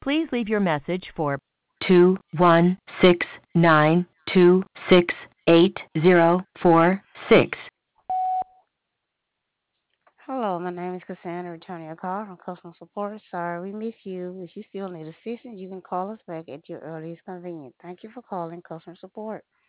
Please leave your message for 21692680046. Hello, my name is Cassandra, returning your call from customer support. Sorry we missed you. If you still need assistance, you can call us back at your earliest convenience. Thank you for calling customer support.